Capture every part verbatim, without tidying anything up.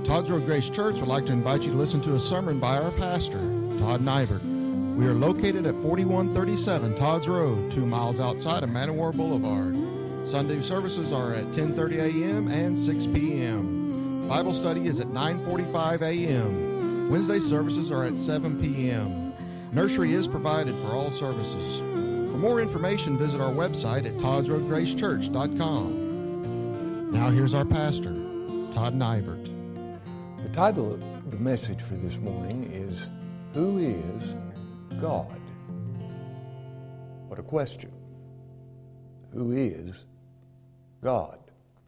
Todd's Road Grace Church would like to invite you to listen to a sermon by our pastor, Todd Nybert. We are located at forty-one thirty-seven Todd's Road, two miles outside of Man O' War Boulevard. Sunday services are at ten thirty a.m. and six p.m. Bible study is at nine forty-five a.m. Wednesday services are at seven p.m. Nursery is provided for all services. For more information, visit our website at todds road grace church dot com. Now here's our pastor, Todd Nybert. The title of the message for this morning is, Who is God? What a question. Who is God?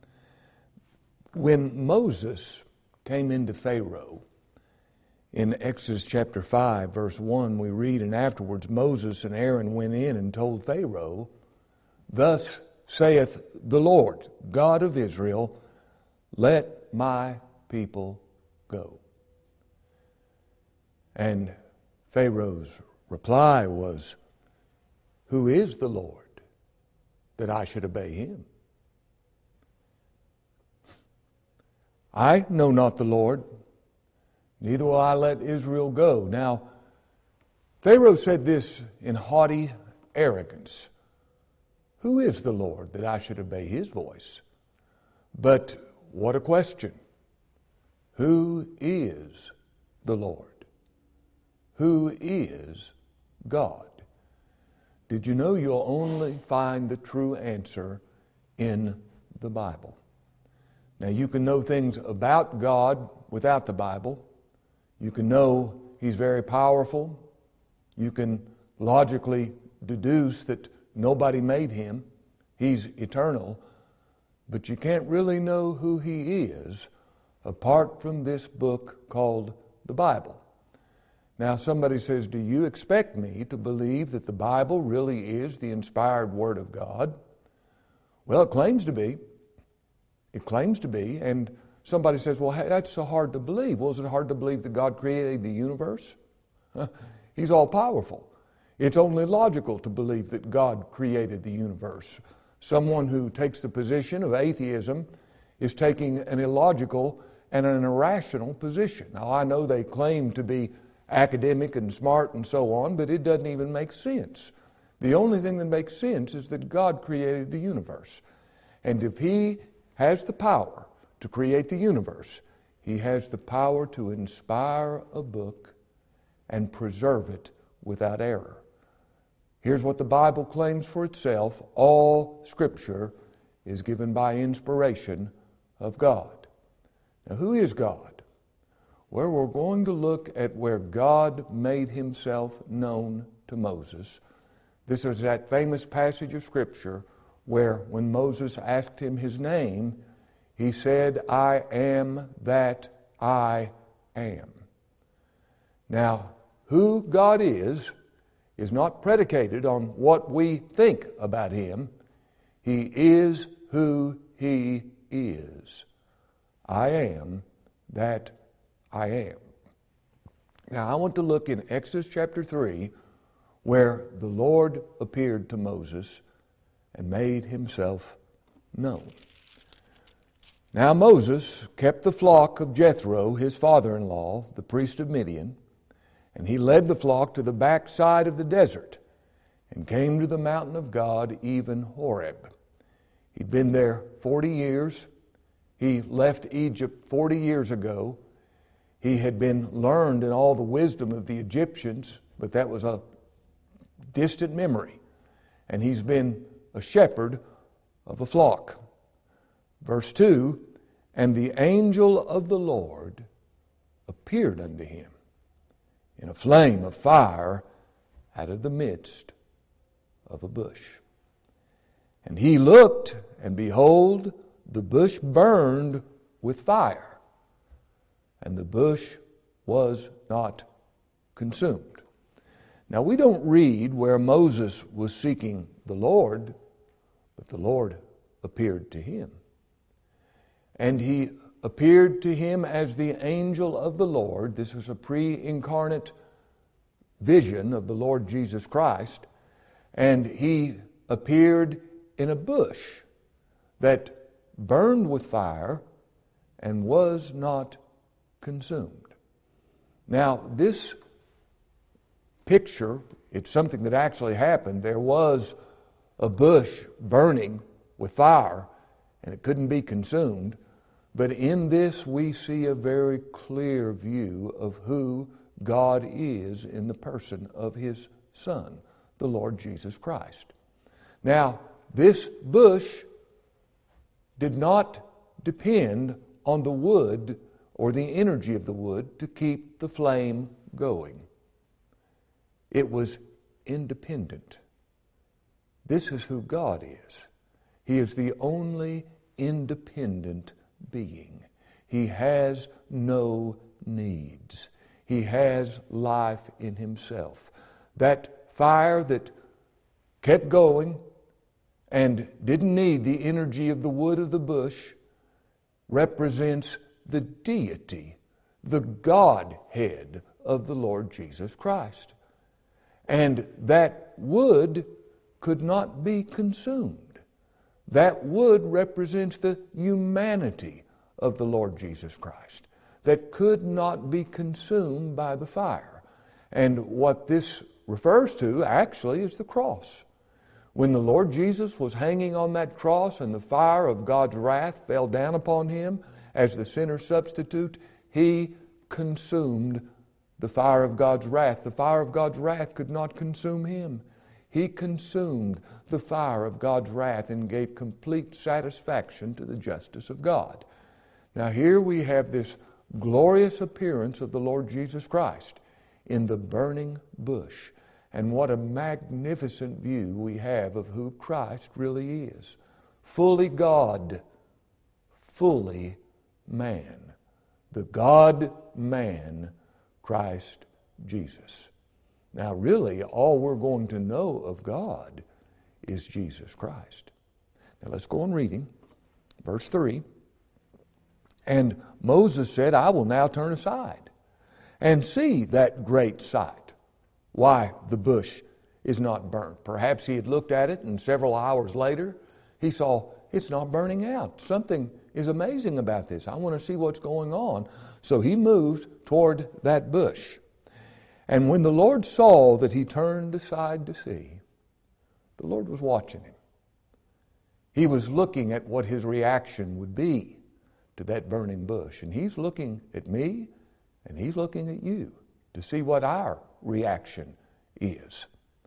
When Moses came into Pharaoh, in Exodus chapter five, verse one, we read, And afterwards Moses and Aaron went in and told Pharaoh, Thus saith the Lord, God of Israel, Let my people go. And Pharaoh's reply was, Who is the Lord, that I should obey him? I know not the Lord, neither will I let Israel go. Now, Pharaoh said this in haughty arrogance. Who is the Lord that I should obey his voice? But what a question. Who is the Lord? Who is God? Did you know you'll only find the true answer in the Bible? Now, you can know things about God without the Bible. You can know he's very powerful. You can logically deduce that nobody made him. He's eternal. But you can't really know who he is apart from this book called the Bible. Now, somebody says, do you expect me to believe that the Bible really is the inspired Word of God? Well, it claims to be. It claims to be, and somebody says, well, that's so hard to believe. Well, is it hard to believe that God created the universe? He's all-powerful. It's only logical to believe that God created the universe. Someone who takes the position of atheism is taking an illogical and an irrational position. Now, I know they claim to be academic and smart and so on, but it doesn't even make sense. The only thing that makes sense is that God created the universe. And if he has the power to create the universe, he has the power to inspire a book and preserve it without error. Here's what the Bible claims for itself. All Scripture is given by inspiration of God. Now, who is God? Well, we're going to look at where God made himself known to Moses. This is that famous passage of Scripture where when Moses asked him his name, he said, I am that I am. Now, who God is, is not predicated on what we think about him. He is who he is. I am that I am. Now, I want to look in Exodus chapter three, where the Lord appeared to Moses and made himself known. Now Moses kept the flock of Jethro, his father-in-law, the priest of Midian, and he led the flock to the backside of the desert and came to the mountain of God, even Horeb. He'd been there forty years. He left Egypt forty years ago. He had been learned in all the wisdom of the Egyptians, but that was a distant memory. And he's been a shepherd of a flock. Verse two, And the angel of the Lord appeared unto him in a flame of fire out of the midst of a bush. And he looked, and behold, the bush burned with fire, and the bush was not consumed. Now, we don't read where Moses was seeking the Lord, but the Lord appeared to him. And he appeared to him as the angel of the Lord. This was a pre-incarnate vision of the Lord Jesus Christ. And he appeared in a bush that burned with fire and was not consumed. Now, this picture, it's something that actually happened. There was a bush burning with fire, and it couldn't be consumed. But in this, we see a very clear view of who God is in the person of His Son, the Lord Jesus Christ. Now, this bush did not depend on the wood or the energy of the wood to keep the flame going. It was independent. This is who God is. He is the only independent being. He has no needs. He has life in Himself. That fire that kept going and didn't need the energy of the wood of the bush represents the deity, the Godhead of the Lord Jesus Christ. And that wood could not be consumed. That wood represents the humanity of the Lord Jesus Christ that could not be consumed by the fire. And what this refers to actually is the cross. When the Lord Jesus was hanging on that cross and the fire of God's wrath fell down upon Him as the sinner substitute, He consumed the fire of God's wrath. The fire of God's wrath could not consume Him. He consumed the fire of God's wrath and gave complete satisfaction to the justice of God. Now here we have this glorious appearance of the Lord Jesus Christ in the burning bush. And what a magnificent view we have of who Christ really is. Fully God, fully man. The God-man, Christ Jesus. Now really, all we're going to know of God is Jesus Christ. Now let's go on reading. Verse three. And Moses said, I will now turn aside and see that great sight, why the bush is not burnt. Perhaps he had looked at it and several hours later he saw it's not burning out. Something is amazing about this. I want to see what's going on. So he moved toward that bush. And when the Lord saw that he turned aside to see, the Lord was watching him. He was looking at what his reaction would be to that burning bush. And He's looking at me and He's looking at you to see what our reaction is.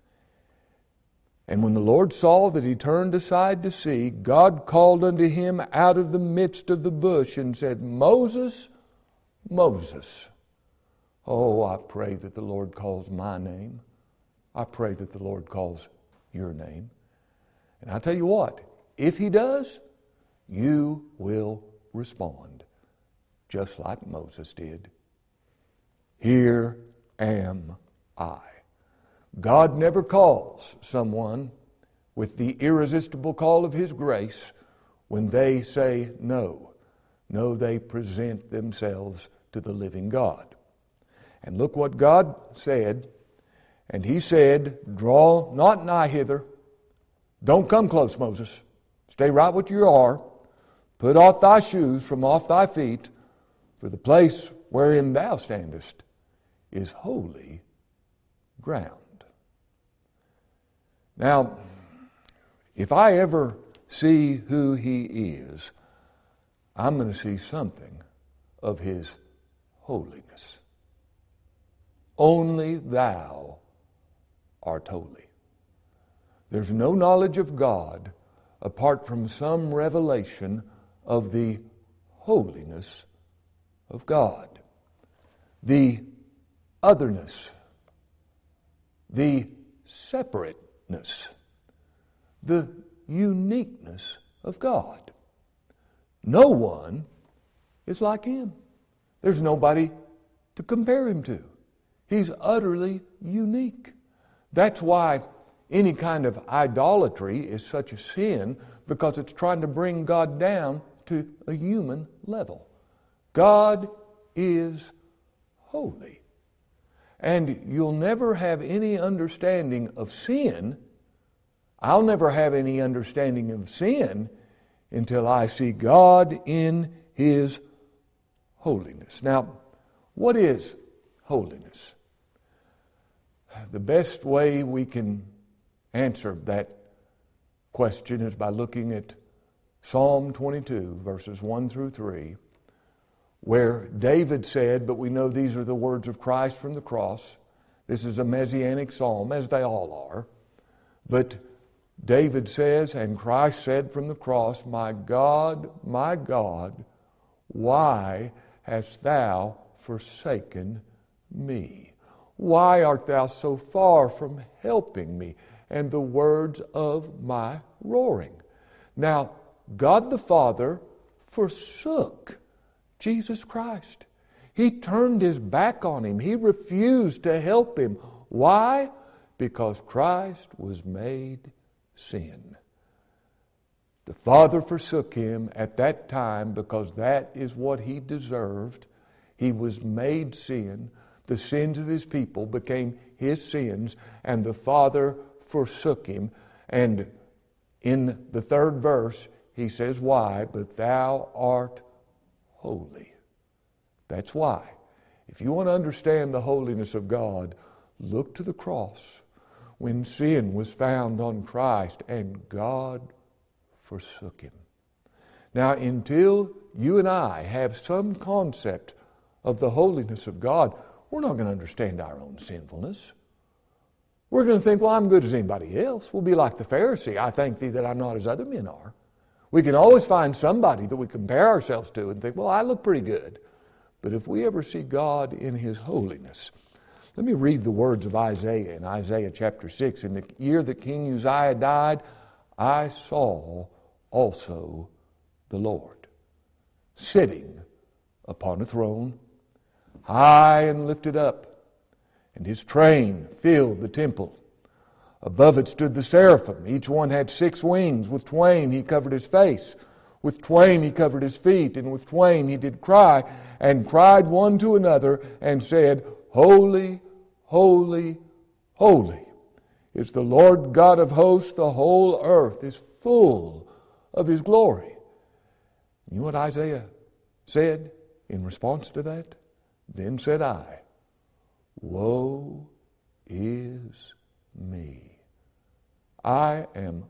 And when the Lord saw that he turned aside to see, God called unto him out of the midst of the bush and said, Moses, Moses. Oh, I pray that the Lord calls my name. I pray that the Lord calls your name. And I tell you what, if He does, you will respond, just like Moses did. Here am I. God never calls someone with the irresistible call of His grace when they say no. No, they present themselves to the living God. And look what God said. And He said, draw not nigh hither. Don't come close, Moses. Stay right what you are. Put off thy shoes from off thy feet, for the place wherein thou standest is holy ground. Now, if I ever see who He is, I'm going to see something of His holiness. Only thou art holy. There's no knowledge of God apart from some revelation of the holiness of God. The otherness, the separateness, the uniqueness of God. No one is like Him. There's nobody to compare Him to. He's utterly unique. That's why any kind of idolatry is such a sin, because it's trying to bring God down to a human level. God is holy. And you'll never have any understanding of sin. I'll never have any understanding of sin until I see God in His holiness. Now, What is holiness? The best way we can answer that question is by looking at Psalm twenty-two, verses one through three, where David said, but we know these are the words of Christ from the cross. This is a messianic psalm, as they all are. But David says, and Christ said from the cross, "My God, my God, why hast thou forsaken me? Why art thou so far from helping me?" And the words of my roaring. Now, God the Father forsook Jesus Christ. He turned his back on him. He refused to help him. Why? Because Christ was made sin. The Father forsook him at that time because that is what he deserved. He was made sin. The sins of his people became his sins, and the Father forsook him. And in the third verse, he says, "Why? But thou art holy." That's why. If you want to understand the holiness of God, look to the cross when sin was found on Christ and God forsook him. Now, until you and I have some concept of the holiness of God, we're not going to understand our own sinfulness. We're going to think, well, I'm good as anybody else. We'll be like the Pharisee. I thank thee that I'm not as other men are. We can always find somebody that we compare ourselves to and think, well, I look pretty good. But if we ever see God in his holiness, let me read the words of Isaiah in Isaiah chapter six. "In the year that King Uzziah died, I saw also the Lord sitting upon a throne, high and lifted up, and his train filled the temple. Above it stood the seraphim. Each one had six wings. With twain he covered his face. With twain he covered his feet. And with twain he did cry, and cried one to another, and said, Holy, holy, holy is the Lord God of hosts. The whole earth is full of his glory." You know what Isaiah said in response to that? "Then said I, Woe is me. I am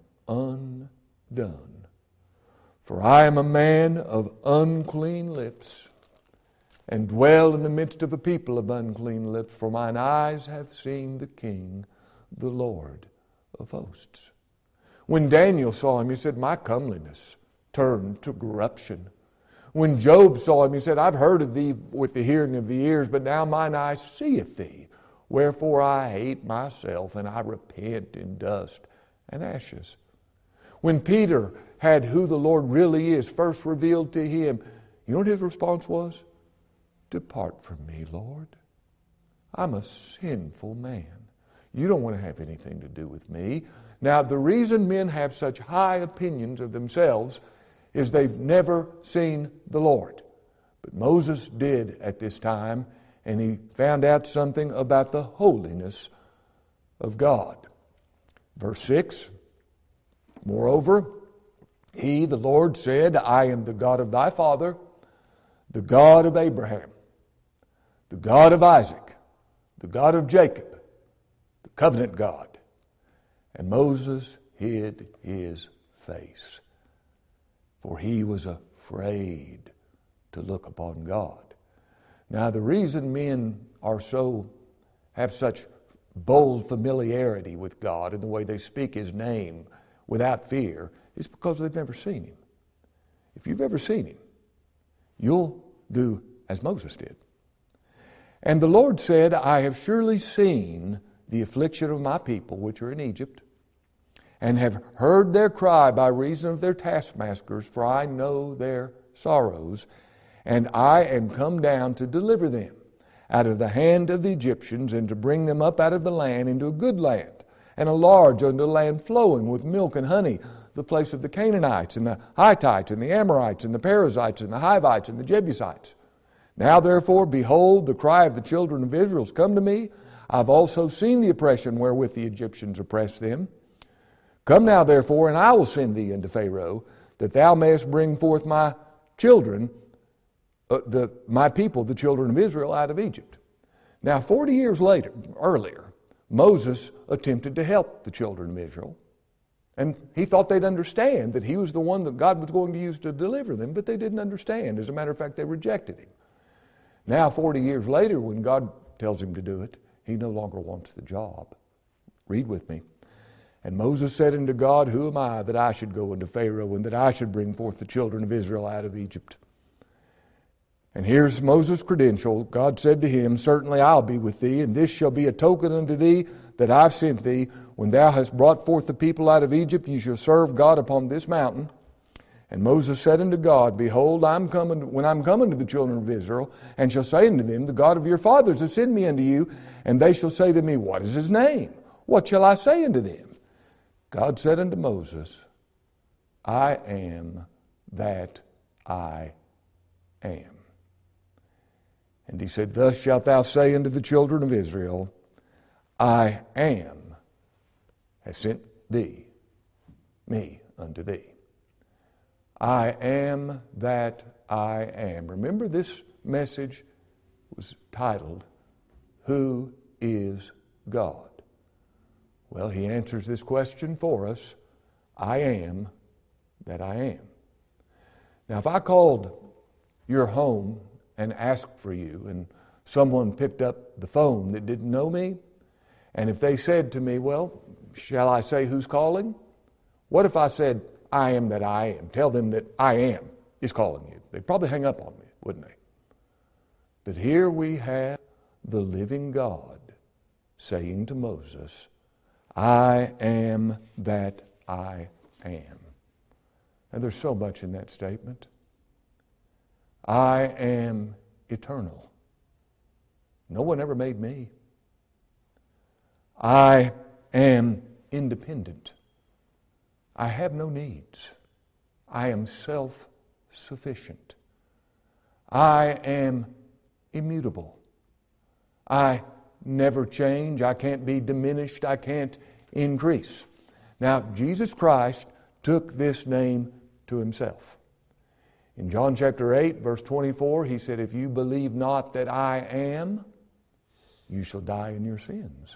undone, for I am a man of unclean lips, and dwell in the midst of a people of unclean lips, for mine eyes have seen the King, the Lord of hosts." When Daniel saw him, he said, "My comeliness turned to corruption." When Job saw him, he said, "I've heard of thee with the hearing of the ears, but now mine eye seeth thee. Wherefore I hate myself, and I repent in dust and ashes." When Peter had who the Lord really is first revealed to him, you know what his response was? "Depart from me, Lord. I'm a sinful man. You don't want to have anything to do with me." Now, the reason men have such high opinions of themselves is they've never seen the Lord. But Moses did at this time, and he found out something about the holiness of God. Verse six, "Moreover, he, the Lord, said, I am the God of thy father, the God of Abraham, the God of Isaac, the God of Jacob, the covenant God." And Moses hid his face, for he was afraid to look upon God. Now, the reason men are so, have such bold familiarity with God and the way they speak his name without fear is because they've never seen him. If you've ever seen him, you'll do as Moses did. "And the Lord said, I have surely seen the affliction of my people which are in Egypt, and have heard their cry by reason of their taskmasters, for I know their sorrows, and I am come down to deliver them out of the hand of the Egyptians, and to bring them up out of the land into a good land, and a large, unto a land flowing with milk and honey, the place of the Canaanites, and the Hittites, and the Amorites, and the Perizzites, and the Hivites, and the Jebusites. Now therefore, behold, the cry of the children of Israel has come to me. I've also seen the oppression wherewith the Egyptians oppress them. Come now, therefore, and I will send thee unto Pharaoh, that thou mayest bring forth my children uh, the, my people, the children of Israel, out of Egypt. Now, forty years later, earlier, Moses attempted to help the children of Israel. And he thought they'd understand that he was the one that God was going to use to deliver them, but they didn't understand. As a matter of fact, they rejected him. Now, forty years later, when God tells him to do it, he no longer wants the job. Read with me. And Moses said unto God, Who am I that I should go unto Pharaoh, and that I should bring forth the children of Israel out of Egypt? And here's Moses' credential. God said to him, Certainly I'll be with thee, and this shall be a token unto thee that I've sent thee. When thou hast brought forth the people out of Egypt, you shall serve God upon this mountain. And Moses said unto God, Behold, I'm coming, when I'm coming to the children of Israel, and shall say unto them, The God of your fathers has sent me unto you, and they shall say to me, What is his name? What shall I say unto them? God said unto Moses, I am that I am. And he said, Thus shalt thou say unto the children of Israel, I am has sent thee, me unto thee. I am that I am. Remember, this message was titled, Who is God? Well, he answers this question for us. I am that I am. Now, if I called your home and asked for you, and someone picked up the phone that didn't know me, and if they said to me, well, shall I say who's calling? What if I said, I am that I am? Tell them that I am is calling you. They'd probably hang up on me, wouldn't they? But here we have the living God saying to Moses, I am that I am. And there's so much in that statement. I am eternal. No one ever made me. I am independent. I have no needs. I am self-sufficient. I am immutable. I never change. I can't be diminished. I can't increase. Now, Jesus Christ took this name to himself. In John chapter eight, verse twenty-four, he said, If you believe not that I am, you shall die in your sins.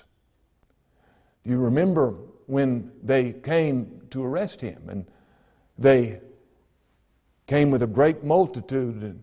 Do you remember when they came to arrest him, and they came with a great multitude, and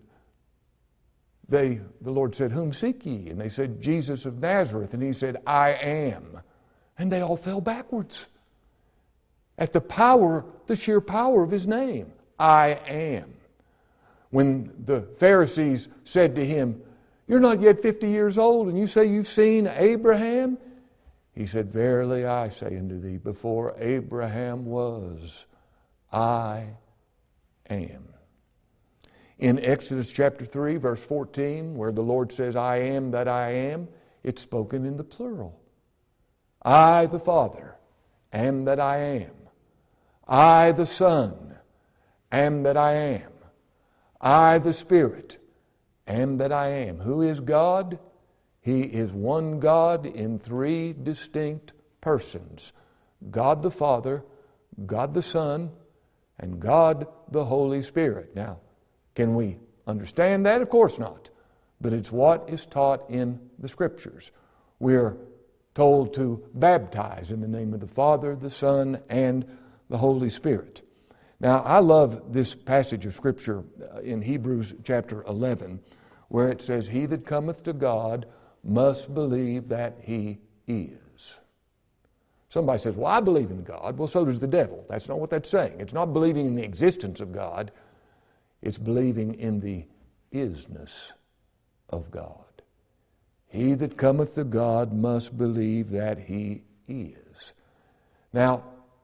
They, the Lord said, Whom seek ye? And they said, Jesus of Nazareth. And he said, I am. And they all fell backwards at the power, the sheer power of his name. I am. When the Pharisees said to him, You're not yet fifty years old, and you say you've seen Abraham? He said, Verily I say unto thee, before Abraham was, I am. In Exodus chapter three, verse fourteen, where the Lord says, I am that I am, it's spoken in the plural. I, the Father, am that I am. I, the Son, am that I am. I, the Spirit, am that I am. Who is God? He is one God in three distinct persons. God the Father, God the Son, and God the Holy Spirit. Now, can we understand that? Of course not. But it's what is taught in the Scriptures. We're told to baptize in the name of the Father, the Son, and the Holy Spirit. Now, I love this passage of Scripture in Hebrews chapter eleven, where it says, He that cometh to God must believe that He is. Somebody says, well, I believe in God. Well, so does the devil. That's not what that's saying. It's not believing in the existence of God. It's believing in the isness of God. He that cometh to God must believe that He is. Now,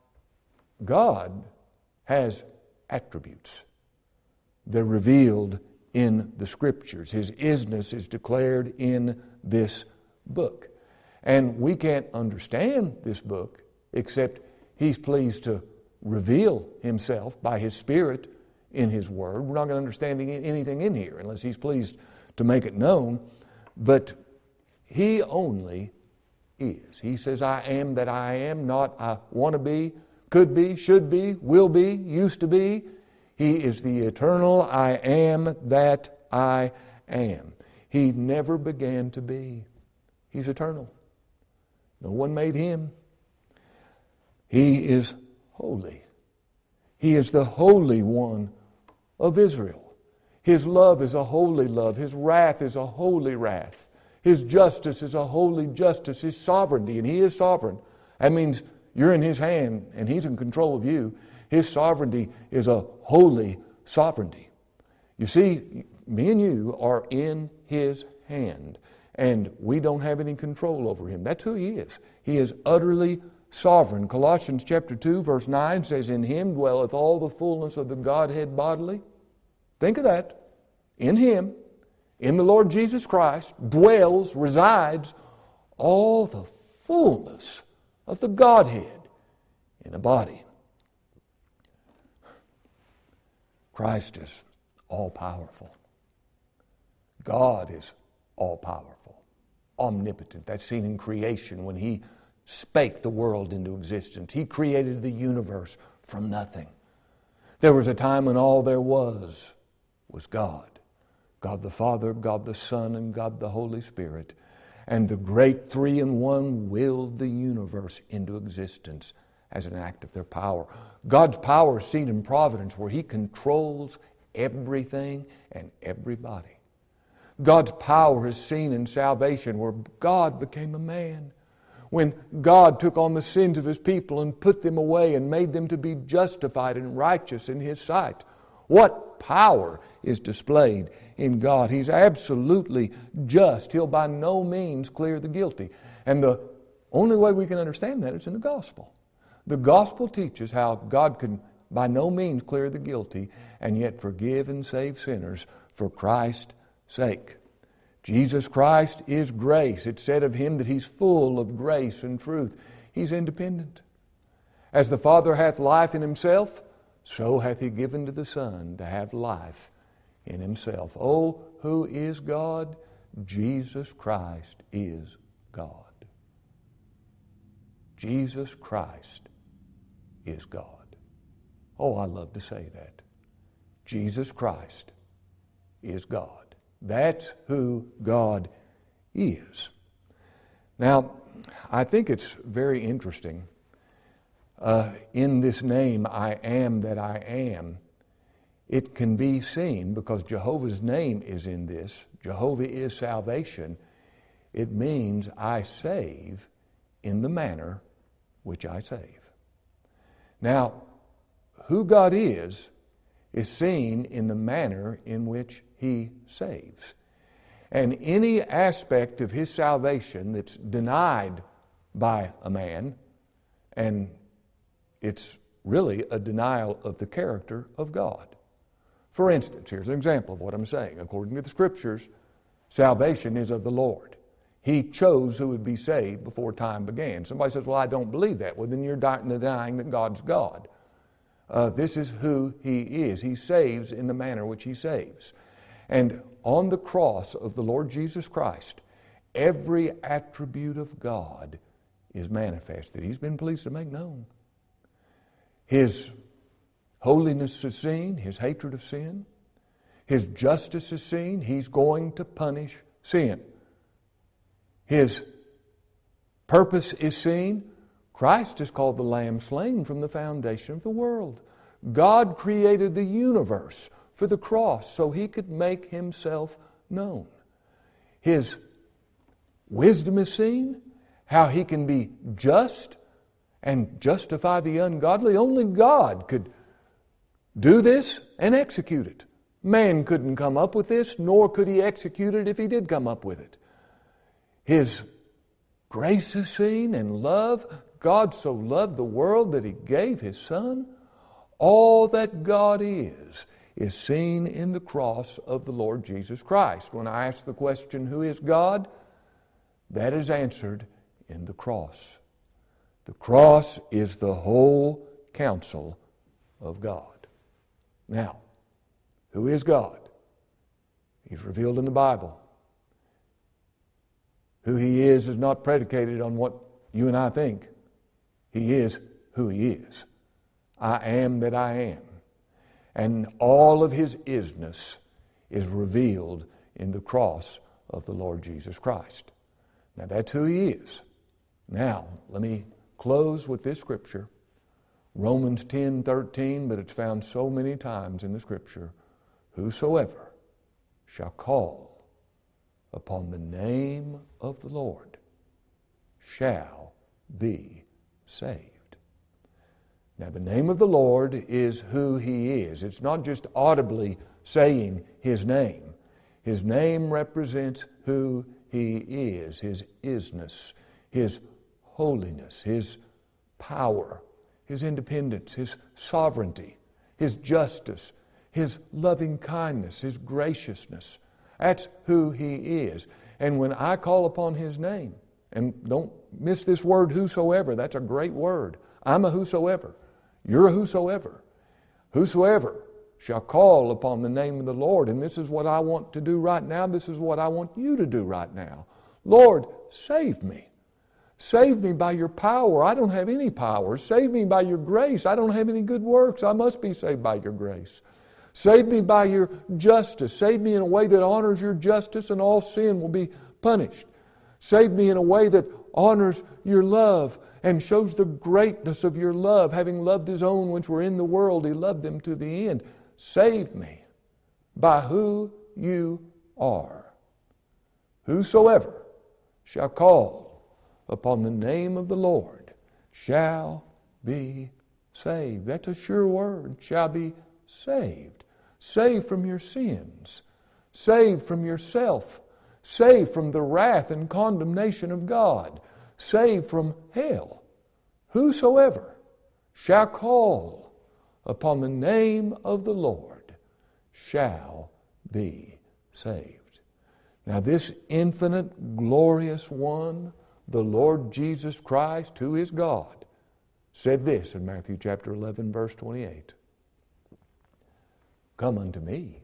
God has attributes. They're revealed in the Scriptures. His isness is declared in this book. And we can't understand this book except He's pleased to reveal Himself by His Spirit in His Word. We're not going to understand anything in here unless He's pleased to make it known. But He only is. He says, I am that I am, not I want to be, could be, should be, will be, used to be. He is the eternal I am that I am. He never began to be. He's eternal. No one made him. He is holy. He is the Holy One of Israel. His love is a holy love. His wrath is a holy wrath. His justice is a holy justice. His sovereignty, and He is sovereign. That means you're in His hand and He's in control of you. His sovereignty is a holy sovereignty. You see, me and you are in His hand, and we don't have any control over Him. That's who He is. He is utterly sovereign. Colossians chapter two, verse nine says, "In Him dwelleth all the fullness of the Godhead bodily." Think of that. In Him, in the Lord Jesus Christ, dwells, resides, all the fullness of the Godhead in a body. Christ is all-powerful. God is all-powerful, omnipotent. That's seen in creation when He spake the world into existence. He created the universe from nothing. There was a time when all there was was God. God the Father, God the Son, and God the Holy Spirit. And the great three-in-one willed the universe into existence as an act of their power. God's power is seen in providence, where He controls everything and everybody. God's power is seen in salvation, where God became a man. When God took on the sins of His people and put them away and made them to be justified and righteous in His sight. What power is displayed in God? He's absolutely just. He'll by no means clear the guilty. And the only way we can understand that is in the gospel. The gospel teaches how God can by no means clear the guilty and yet forgive and save sinners for Christ's sake. Jesus Christ is grace. It's said of Him that He's full of grace and truth. He's independent. As the Father hath life in Himself, so hath He given to the Son to have life in Himself. Oh, who is God? Jesus Christ is God. Jesus Christ is God. Oh, I love to say that. Jesus Christ is God. That's who God is. Now, I think it's very interesting. Uh, in this name, I am that I am, it can be seen, because Jehovah's name is in this. Jehovah is salvation. It means I save in the manner which I save. Now, who God is, is seen in the manner in which He saves. And any aspect of His salvation that's denied by a man, and it's really a denial of the character of God. For instance, here's an example of what I'm saying. According to the Scriptures, salvation is of the Lord. He chose who would be saved before time began. Somebody says, well, I don't believe that. Well, then you're denying that God's God. Uh, this is who He is. He saves in the manner which He saves. And on the cross of the Lord Jesus Christ, every attribute of God is manifested. He's been pleased to make known. His holiness is seen, His hatred of sin. His justice is seen. He's going to punish sin. His purpose is seen. Christ is called the Lamb slain from the foundation of the world. God created the universe for the cross so He could make Himself known. His wisdom is seen, how He can be just and justify the ungodly. Only God could do this and execute it. Man couldn't come up with this, nor could he execute it if he did come up with it. His grace is seen and love. God so loved the world that He gave His Son. All that God is, is seen in the cross of the Lord Jesus Christ. When I ask the question, who is God? That is answered in the cross. The cross is the whole counsel of God. Now, who is God? He's revealed in the Bible. Who He is is not predicated on what you and I think. He is who He is. I am that I am. And all of His isness is revealed in the cross of the Lord Jesus Christ. Now that's who He is. Now, let me close with this scripture. Romans ten thirteen, but it's found so many times in the scripture. Whosoever shall call upon the name of the Lord shall be saved. Now, the name of the Lord is who He is. It's not just audibly saying His name. His name represents who He is, His isness, His holiness, His power, His independence, His sovereignty, His justice, His loving kindness, His graciousness. That's who He is. And when I call upon His name, and don't miss this word whosoever, that's a great word. I'm a whosoever. You're a whosoever. Whosoever shall call upon the name of the Lord. And this is what I want to do right now. This is what I want you to do right now. Lord, save me. Save me by your power. I don't have any power. Save me by your grace. I don't have any good works. I must be saved by your grace. Save me by your justice. Save me in a way that honors your justice and all sin will be punished. Save me in a way that honors your love and shows the greatness of your love. Having loved His own which were in the world, He loved them to the end. Save me by who you are. Whosoever shall call upon the name of the Lord shall be saved. That's a sure word. Shall be saved. Saved from your sins. Saved from yourself. Saved from the wrath and condemnation of God. Saved from hell. Whosoever shall call upon the name of the Lord shall be saved. Now this infinite, glorious one, the Lord Jesus Christ, who is God, said this in Matthew chapter eleven, verse twenty-eight. Come unto me.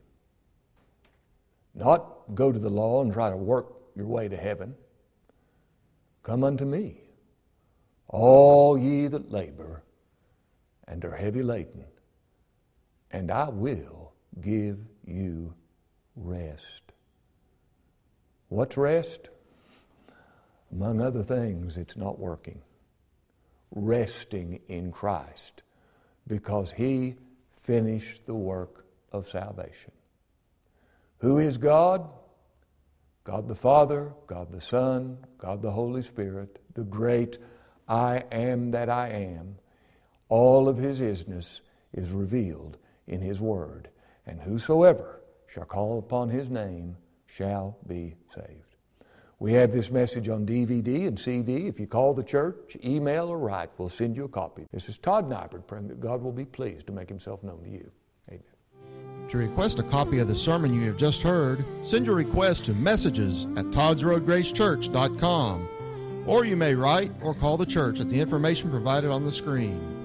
Not go to the law and try to work your way to heaven. Come unto me, all ye that labor and are heavy laden, and I will give you rest. What's rest? Among other things, it's not working. Resting in Christ, because He finished the work of salvation. Who is God? God the Father, God the Son, God the Holy Spirit, the great I am that I am. All of His isness is revealed in His Word. And whosoever shall call upon His name shall be saved. We have this message on D V D and C D. If you call the church, email, or write, we'll send you a copy. This is Todd Nyberg, praying that God will be pleased to make Himself known to you. Amen. To request a copy of the sermon you have just heard, send your request to messages at todds road grace church dot com. Or you may write or call the church at the information provided on the screen.